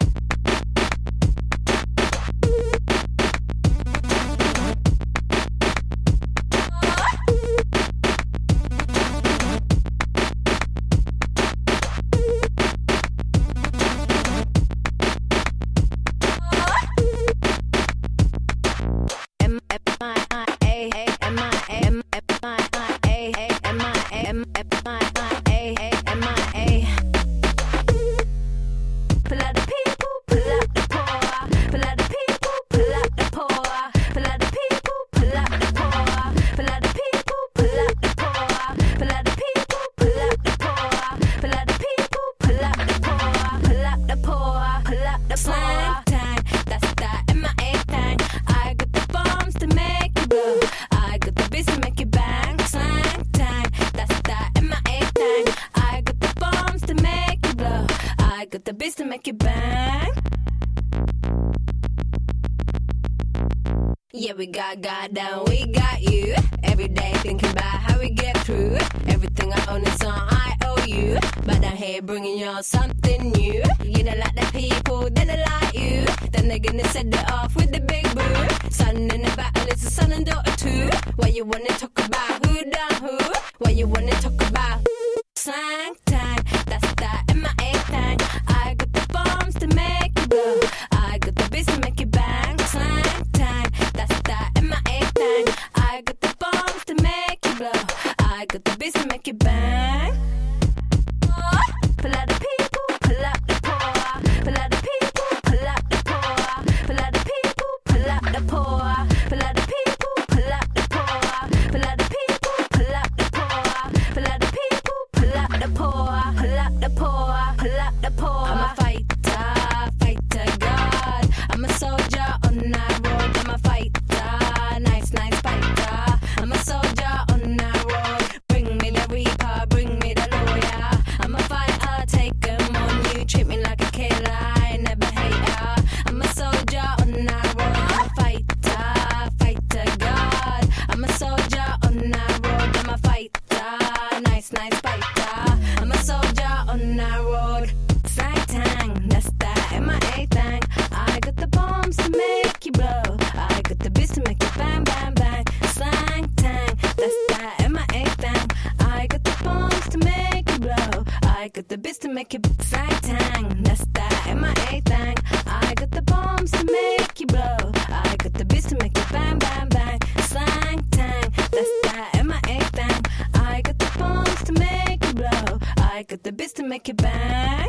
Yeah, we got God down, we got you. Every day thinking about how we get through. Everything I own is on I owe you. But I'm here bringing y'all something new. You don't like the people, they don't like you. Then they're gonna set it off with the big boo. Son in the battle, it's a son and daughter too. Why you wanna talk about who done who? Why you wanna talk about slang time? That's that M I A thing. I got the bombs to make you blow. I got the beats to make you bang. Slang time. That's that M I A thing. I got the bombs to make you blow. I got the beats to make you bang. Pull out the people, pull out the poor. Pull out the people, pull out the poor. Pull out the people, pull out the poor. Pull out the people, pull out the poor. Pull out the people, pull out the poor. Pull out the people, pull out the poor. Pull out the poor, pull out the poor. I'm a fighter, fighter God. I'm a soldier on that road. I'm a fighter, nice, nice fighter. I'm a soldier on that road. Bring me the reaper, bring me the lawyer. I'm a fighter, take 'em on you. Treat me like a killer, I never hate ya. I'm a soldier on that road. I'm a fighter, fighter God. I'm a soldier on that road. I'm a fighter, nice, nice fighter. I'm a soldier on that road. Slang tang, that's that M I A thing. I got the bombs to make you blow. I got the beats to make you bang, bang, bang. Slang tang, that's that M I A thing. I got the bombs to make you blow. I got the beats to make you slang tang, that's that M I A thing. I got the bombs to make you blow. I got the beats to make you bang, bang, bang. Slang tang, that's that M I A thing. I got the bombs to make you blow. I got the beats to make you bang.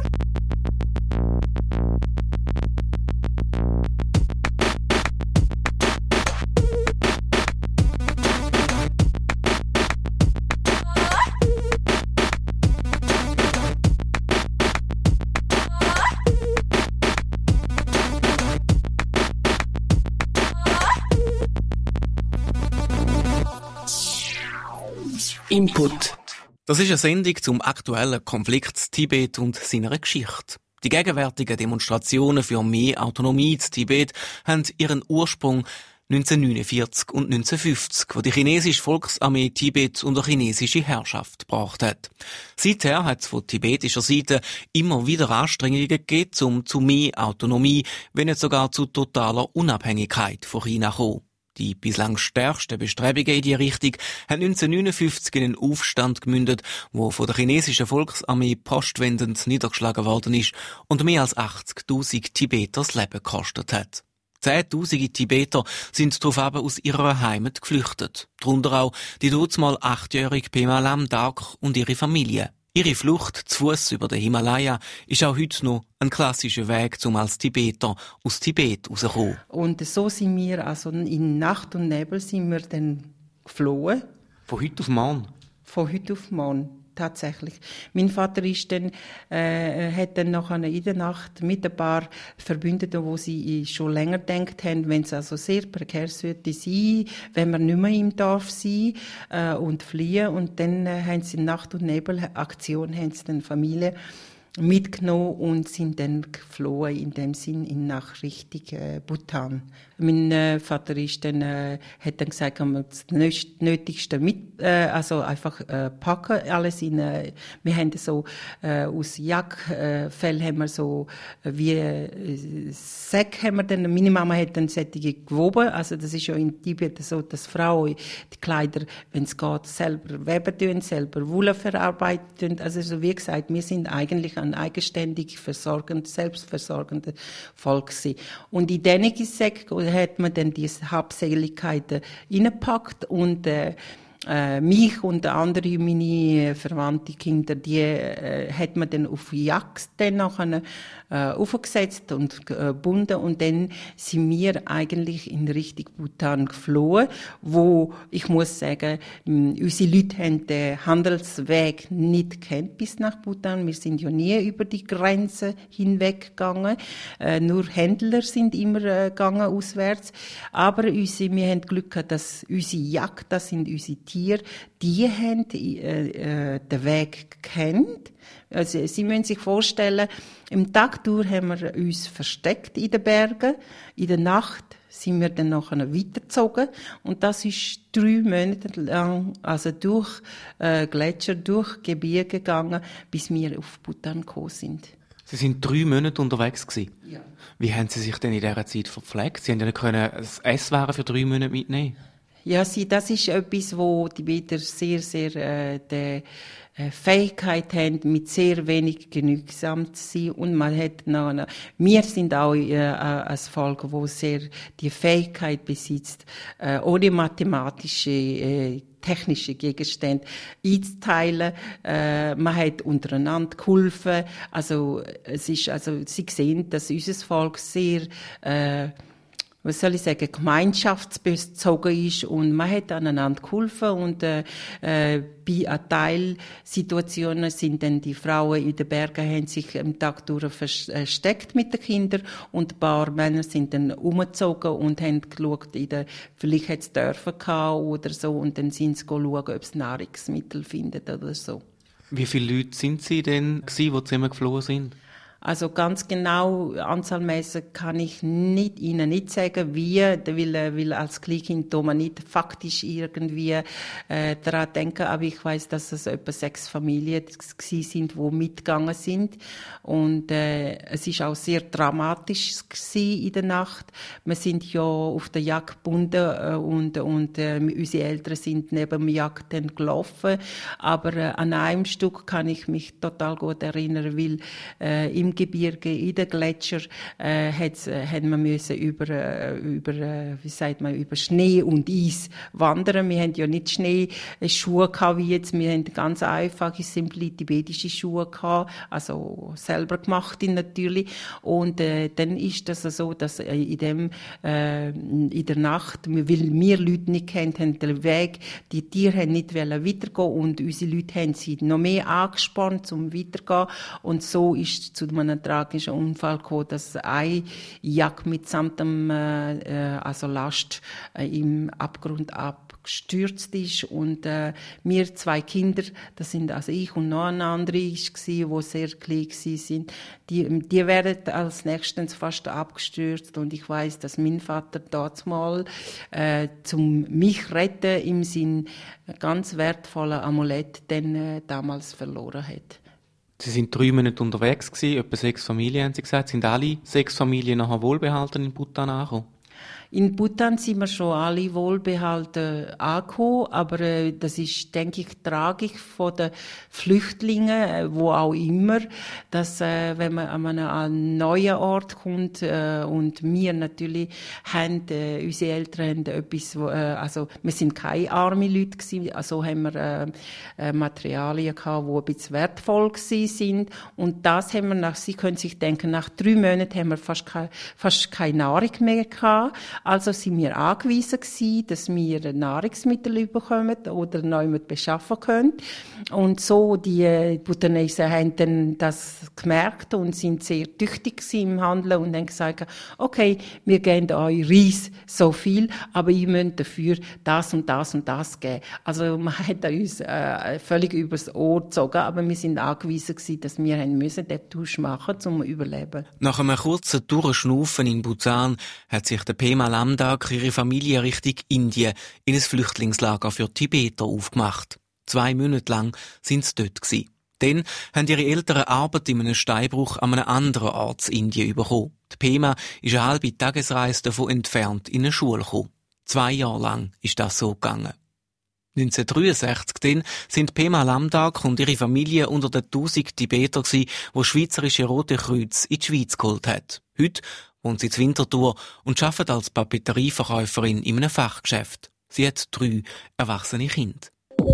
Input. Das ist eine Sendung zum aktuellen Konflikt in Tibet und seiner Geschichte. Die gegenwärtigen Demonstrationen für mehr Autonomie in Tibet haben ihren Ursprung neunzehnhundertneunundvierzig und neunzehnhundertfünfzig, wo die chinesische Volksarmee Tibet unter chinesische Herrschaft gebracht hat. Seither hat es von tibetischer Seite immer wieder Anstrengungen gegeben, um zu mehr Autonomie, wenn nicht sogar zu totaler Unabhängigkeit von China zu kommen. Die bislang stärksten Bestrebungen in diese Richtung haben neunzehnhundertneunundfünfzig in einen Aufstand gemündet, wo von der chinesischen Volksarmee postwendend niedergeschlagen worden ist und mehr als achtzigtausend Tibeter das Leben gekostet hat. Zehntausende Tibeter sind daraufhin aus ihrer Heimat geflüchtet. Darunter auch die damals achtjährige Pema Lamdak und ihre Familie. Ihre Flucht zu Fuss über den Himalaya ist auch heute noch ein klassischer Weg, um als Tibeter aus Tibet rauszukommen. Und so sind wir, also in Nacht und Nebel sind wir dann geflohen. Von heute auf morgen? Von heute auf morgen, tatsächlich. Mein Vater ist dann, äh, hat dann nachher in der Nacht mit ein paar Verbündeten, wo sie schon länger gedacht haben, wenn es also sehr prekär sollte sein, wenn wir nicht mehr im Dorf sind äh, und fliehen. Und dann äh, haben sie in Nacht- und Nebel-Aktion, haben sie dann Familie mitgenommen und sind dann geflohen, in dem Sinn in nach Richtung äh, Bhutan. Mein äh, Vater ist dann, äh, hat dann gesagt, kann man das Nötigste mit, äh, also einfach äh, packen, alles in, äh, wir haben so, äh, aus Jagdfell äh, haben wir so, äh, wie äh, Säcke haben wir dann, meine Mama hat dann solche gewoben, also das ist ja in Tibet so, dass Frauen die Kleider, wenn es geht, selber weben tun, selber Wolle verarbeiten, also so wie gesagt, wir sind eigentlich ein eigenständig versorgend, selbstversorgender Volk gewesen. Und in diesen Säcken hat man dann diese Habseligkeiten reingepackt und äh, äh, mich und andere meine Verwandte Kinder, die äh, hat man dann auf Jagd dann nachher äh, aufgesetzt und gebunden und dann sind wir eigentlich in Richtung Bhutan geflohen, wo ich muss sagen, mh, unsere Leute haben den Handelsweg nicht gekannt bis nach Bhutan. Wir sind ja nie über die Grenze hinweggegangen. Äh, nur Händler sind immer äh, gegangen auswärts. Aber unsere, wir haben Glück gehabt, dass unsere Jagd, das sind unsere Tiere, die haben äh, äh, den Weg gekannt. Also, Sie müssen sich vorstellen, im Tag durch haben wir uns versteckt in den Bergen. In der Nacht sind wir dann nachher weitergezogen. Und das ist drei Monate lang, also durch äh, Gletscher, durch Gebirge gegangen, bis wir auf Bhutan gekommen sind. Sie sind drei Monate unterwegs gewesen. Ja. Wie haben Sie sich denn in dieser Zeit verpflegt? Sie haben ja nicht können das Esswaren für drei Monate mitnehmen. Ja, sie, das ist etwas, wo die Tibeter sehr, sehr äh, die äh, Fähigkeit haben, mit sehr wenig genügsam zu sein. Und man hat noch eine, wir sind auch äh, ein Volk, wo sehr die Fähigkeit besitzt, äh, ohne mathematische äh, technische Gegenstände einzuteilen. Äh, man hat untereinander geholfen. Also es ist, also Sie sehen, dass unser Volk sehr äh, was soll ich sagen, gemeinschaftsbezogen ist und man hat aneinander geholfen und äh, äh, bei einer Teilsituationen sind dann die Frauen in den Bergen haben sich am Tag durch versteckt mit den Kindern und ein paar Männer sind dann umgezogen und haben geschaut, in der, vielleicht hat es Dörfer gehabt oder so und dann sind sie schauen, ob sie Nahrungsmittel finden oder so. Wie viele Leute sind Sie denn gewesen, die zusammen geflohen sind? Also ganz genau, anzahlmäßig kann ich nicht, Ihnen nicht sagen, wie, weil, weil als Kleinkind da man nicht faktisch irgendwie äh, daran denken, aber ich weiß, dass es etwa sechs Familien gewesen sind, die mitgegangen sind und äh, es ist auch sehr dramatisch gewesen in der Nacht. Wir sind ja auf der Jagd gebunden äh, und, und äh, unsere Eltern sind neben dem Jagd dann gelaufen, aber äh, an einem Stück kann ich mich total gut erinnern, weil äh, im Gebirge, in den Gletscher, äh, hat, äh, hat man müssen über, äh, über, äh, wie sagt man, über Schnee und Eis wandern. Wir haben ja nicht Schneeschuhe gehabt wie jetzt. Wir haben ganz einfache, simple tibetische Schuhe gehabt, also selber gemacht natürlich. Und äh, dann ist das so, dass äh, in dem, äh, in der Nacht, weil wir Leute nicht kennt, haben den Weg, die Tiere haben nicht weitergehen und unsere Leute haben sie noch mehr angespannt, um weiterzugehen. Und so ist zu einem tragischen Unfall gekommen, dass eine Jagd mitsamt dem, äh, also Last äh, im Abgrund ab abgestürzt ist und äh, wir zwei Kinder, das sind also ich und noch eine andere, ist gsi, wo sehr klein gsi sind, die die werden als nächstens fast abgestürzt und ich weiß, dass mein Vater dort mal äh, zum mich retten im Sinn ganz wertvolle Amulett dann äh, damals verloren hat. Sie sind drei Monate unterwegs gewesen, etwa sechs Familien, haben Sie gesagt. Sind alle sechs Familien nachher wohlbehalten in Bhutan angekommen? In Bhutan sind wir schon alle wohlbehalten angekommen, aber äh, das ist, denke ich, tragisch von den Flüchtlingen, äh, wo auch immer, dass äh, wenn man an einen, an einen neuen Ort kommt äh, und wir natürlich haben, äh, unsere Eltern haben etwas, wo, äh, also wir sind keine arme Leute gewesen, also haben wir äh, äh, Materialien gehabt, die ein bisschen wertvoll gewesen sind und das haben wir nach, Sie können sich denken, nach drei Monaten haben wir fast keine, fast keine Nahrung mehr gehabt. Also sind wir angewiesen gewesen, dass wir Nahrungsmittel bekommen oder neu mit beschaffen können. Und so, die Bhutanesen haben dann das gemerkt und sind sehr tüchtig im Handeln und haben gesagt, okay, wir geben euch Reis so viel, aber ihr müsst dafür das und das und das geben. Also man hat uns äh, völlig übers Ohr gezogen, aber wir sind angewiesen gewesen, dass wir haben müssen den Tausch machen, um zu überleben. Nach einem kurzen Durchschnaufen in Bhutan hat sich der Pema Lamdak ihre Familie Richtung Indien in ein Flüchtlingslager für Tibeter aufgemacht. Zwei Monate lang sind sie dort gewesen. Dann haben ihre Eltern Arbeit in einem Steinbruch an einem anderen Ort in Indien bekommen. Die Pema ist eine halbe Tagesreise davon entfernt in eine Schule gekommen. Zwei Jahre lang ist das so gegangen. neunzehnhundertdreiundsechzig dann sind Pema Lamdak und ihre Familie unter den tausend Tibeter gsi, wo das Schweizerische Rote Kreuz in die Schweiz geholt hat. Heute wohnt sie in Winterthur und arbeitet als Papeterieverkäuferin in einem Fachgeschäft. Sie hat drei erwachsene Kinder.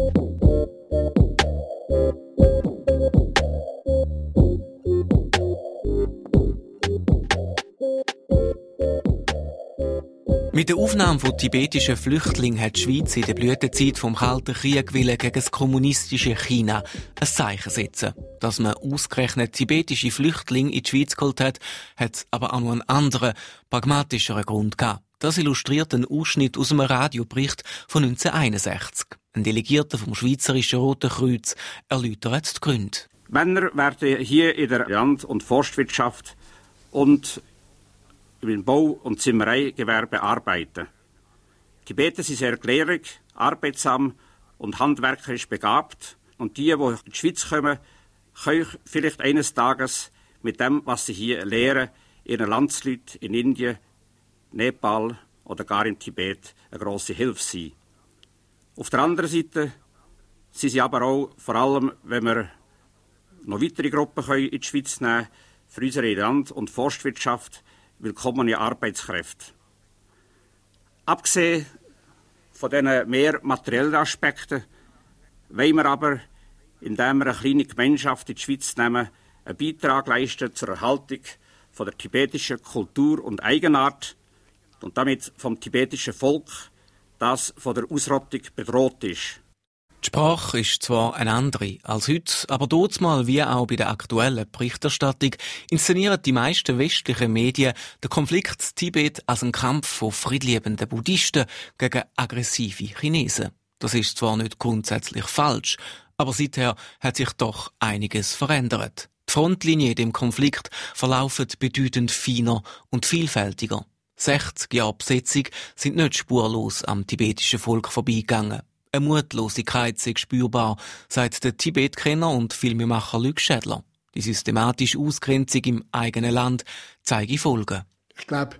Mit der Aufnahme von tibetischen Flüchtlingen hat die Schweiz in der Blütezeit vom Kalten Krieg gegen das kommunistische China ein Zeichen setzen. Dass man ausgerechnet tibetische Flüchtlinge in die Schweiz geholt hat, hat aber auch noch einen anderen, pragmatischeren Grund gehabt. Das illustriert ein Ausschnitt aus einem Radiobericht von neunzehnhunderteinundsechzig. Ein Delegierter vom Schweizerischen Roten Kreuz erläutert die Gründe. Männer werden hier in der Land- und Forstwirtschaft und im Bau- und Zimmereigewerbe arbeiten. Tibeter sind sehr gelehrig, arbeitsam und handwerkerisch begabt. Und die, die in die Schweiz kommen, können vielleicht eines Tages mit dem, was sie hier lehren, ihren Landsleuten in Indien, Nepal oder gar in Tibet eine grosse Hilfe sein. Auf der anderen Seite sind sie aber auch, vor allem wenn wir noch weitere Gruppen in die Schweiz nehmen können, für unsere Land- und Forstwirtschaft willkommene Arbeitskräfte. Abgesehen von diesen mehr materiellen Aspekten wollen wir aber, indem wir eine kleine Gemeinschaft in die Schweiz nehmen, einen Beitrag leisten zur Erhaltung von der tibetischen Kultur und Eigenart und damit vom tibetischen Volk, das von der Ausrottung bedroht ist. Die Sprache ist zwar eine andere als heute, aber dortmal wie auch bei der aktuellen Berichterstattung inszenieren die meisten westlichen Medien den Konflikt Tibet als einen Kampf von friedliebenden Buddhisten gegen aggressive Chinesen. Das ist zwar nicht grundsätzlich falsch, aber seither hat sich doch einiges verändert. Die Frontlinien in dem Konflikt verlaufen bedeutend feiner und vielfältiger. sechzig Jahre Besetzung sind nicht spurlos am tibetischen Volk vorbeigegangen. Eine Mutlosigkeit sei spürbar, sagt der Tibet-Kenner und Filmemacher Luc Schädler. Die systematische Ausgrenzung im eigenen Land zeige Folgen. Ich glaube,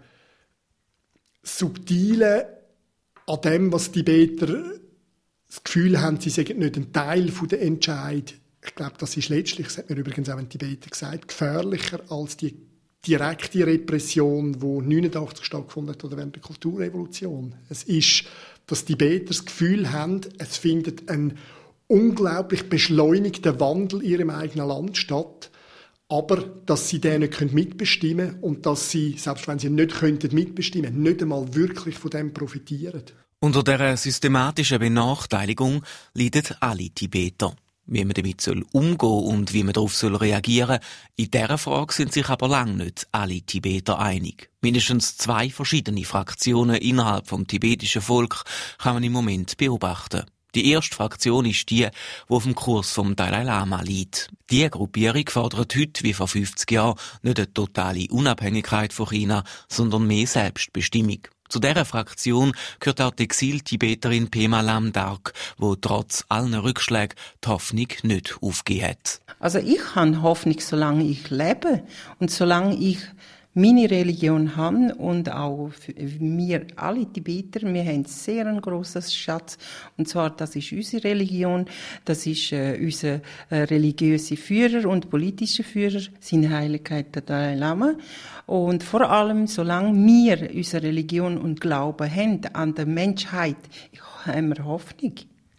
das Subtile an dem, was die Tibeter das Gefühl haben, sie seien nicht ein Teil der Entscheid. Ich glaube, das ist letztlich, das hat mir übrigens auch ein Tibeter gesagt, gefährlicher als die direkte Repression, die neunundachtzig stattgefunden hat oder während der Kulturrevolution. Es ist, dass die Tibeter das Gefühl haben, es findet ein unglaublich beschleunigter Wandel in ihrem eigenen Land statt, aber dass sie den nicht mitbestimmen können und dass sie, selbst wenn sie nicht mitbestimmen könnten, nicht einmal wirklich von dem profitieren. Unter dieser systematischen Benachteiligung leiden alle Tibeter. Wie man damit umgehen soll und wie man darauf reagieren soll, in dieser Frage sind sich aber lange nicht alle Tibeter einig. Mindestens zwei verschiedene Fraktionen innerhalb vom tibetischen Volk kann man im Moment beobachten. Die erste Fraktion ist die, die auf dem Kurs vom Dalai Lama liegt. Diese Gruppierung fordert heute, wie vor fünfzig Jahren, nicht eine totale Unabhängigkeit von China, sondern mehr Selbstbestimmung. Zu dieser Fraktion gehört auch die Exil-Tibeterin Pema Lamdark, die trotz allen Rückschlägen die Hoffnung nicht aufgegeben hat. Also ich habe Hoffnung, solange ich lebe und solange ich meine Religion habe und auch wir alle Tibeter, wir haben sehr ein grosses Schatz, und zwar das ist unsere Religion, das ist äh, unser äh, religiöse Führer und politische Führer, seine Heiligkeit der Dalai Lama, und vor allem solange wir unsere Religion und Glauben haben an der Menschheit, haben wir Hoffnung.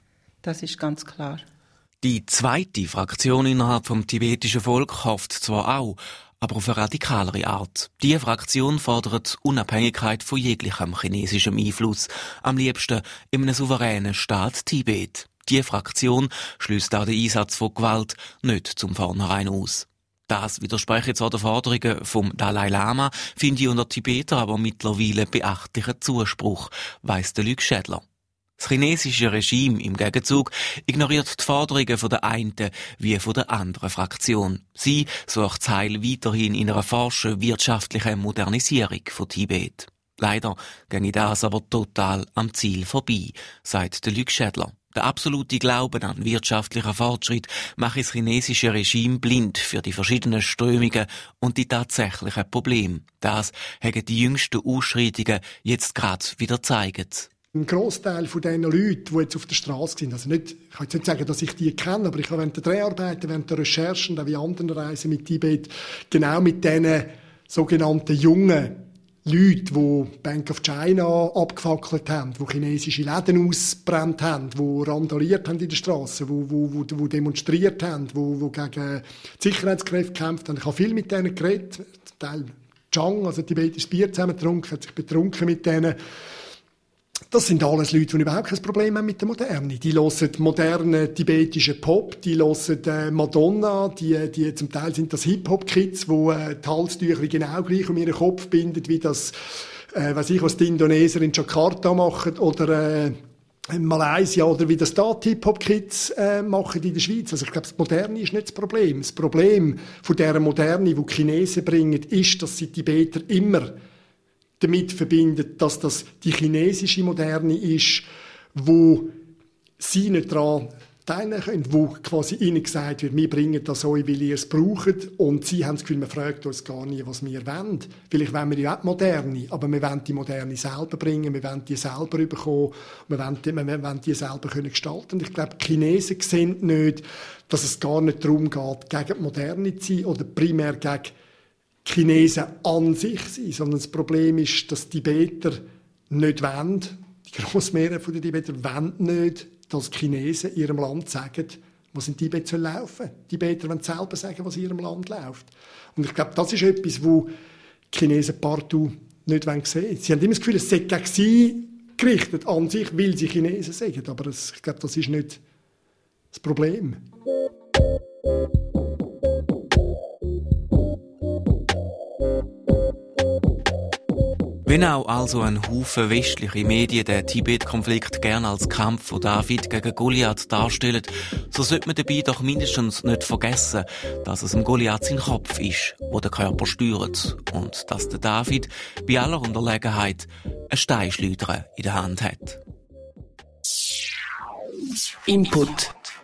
Das ist ganz klar. Die zweite Fraktion innerhalb vom tibetischen Volk hofft zwar auch, aber auf eine radikalere Art. Diese Fraktion fordert Unabhängigkeit von jeglichem chinesischem Einfluss, am liebsten in einem souveränen Staat Tibet. Diese Fraktion schließt auch den Einsatz von Gewalt nicht zum Vornherein aus. Das widerspricht zwar den Forderungen vom Dalai Lama, finde ich unter Tibeter aber mittlerweile beachtlichen Zuspruch, weiss der Luc Schädler. Das chinesische Regime im Gegenzug ignoriert die Forderungen von der einen wie von der anderen Fraktion. Sie sucht das Heil weiterhin in einer forschen wirtschaftlichen Modernisierung von Tibet. Leider ginge das aber total am Ziel vorbei, sagt der Luc Schädler. Der absolute Glauben an wirtschaftlichen Fortschritt mache das chinesische Regime blind für die verschiedenen Strömungen und die tatsächlichen Probleme. Das haben die jüngsten Ausschreitungen jetzt gerade wieder gezeigt. Ein Grossteil von diesen Leuten, die jetzt auf der Straße sind, also nicht, ich kann jetzt nicht sagen, dass ich die kenne, aber ich habe während der Dreharbeiten, während der Recherchen, auch wie anderen Reisen mit Tibet, genau mit diesen sogenannten jungen Leuten, die Bank of China abgefackelt haben, die chinesische Läden ausgebrannt haben, die randaliert haben in der Straße, die, die, die, die demonstriert haben, die, die gegen die Sicherheitskräfte gekämpft haben. Ich habe viel mit denen geredet, zum Teil Chang, also tibetisches Bier zusammen getrunken, hat sich betrunken mit denen. Das sind alles Leute, die überhaupt kein Problem haben mit der Moderne. Die hören modernen tibetischen Pop, die hören äh, Madonna, die, die, zum Teil sind das Hip-Hop-Kids, die äh, die Halstücher genau gleich um ihren Kopf binden, wie das, äh, weiss ich, was die Indoneser in Jakarta machen, oder äh, in Malaysia, oder wie das da die Hip-Hop-Kids äh, machen in der Schweiz. Also ich glaube, das Moderne ist nicht das Problem. Das Problem von dieser Moderne, die die Chinesen bringen, ist, dass sie Tibeter immer damit verbindet, dass das die chinesische Moderne ist, wo sie nicht daran teilnehmen können, wo quasi ihnen gesagt wird, wir bringen das euch, weil ihr es braucht, und sie haben das Gefühl, man fragt uns gar nie, was wir wollen. Vielleicht wollen wir ja auch die Moderne, aber wir wollen die Moderne selber bringen, wir wollen die selber bekommen, wir wollen die, wir wollen die selber können gestalten. Und ich glaube, die Chinesen sehen nicht, dass es gar nicht darum geht, gegen die Moderne zu sein oder primär gegen Chinesen an sich sind, sondern das Problem ist, dass die Tibeter nicht wollen, die grosse Mehrheit der Tibeter wollen nicht, dass Chinesen in ihrem Land sagen, was in Tibet soll laufen. Die Tibeter wollen selber sagen, was in ihrem Land läuft. Und ich glaube, das ist etwas, wo die Chinesen partout nicht sehen wollen. Sie haben immer das Gefühl, es sei gegen sie gerichtet an sich, weil sie Chinesen sagen. Aber das, ich glaube, das ist nicht das Problem. Wenn auch also ein Haufen westliche Medien den Tibet-Konflikt gern als Kampf von David gegen Goliath darstellen, so sollte man dabei doch mindestens nicht vergessen, dass es im Goliath sein Kopf ist, wo der Körper steuert, und dass der David bei aller Unterlegenheit eine Steinschleuder in der Hand hat. Input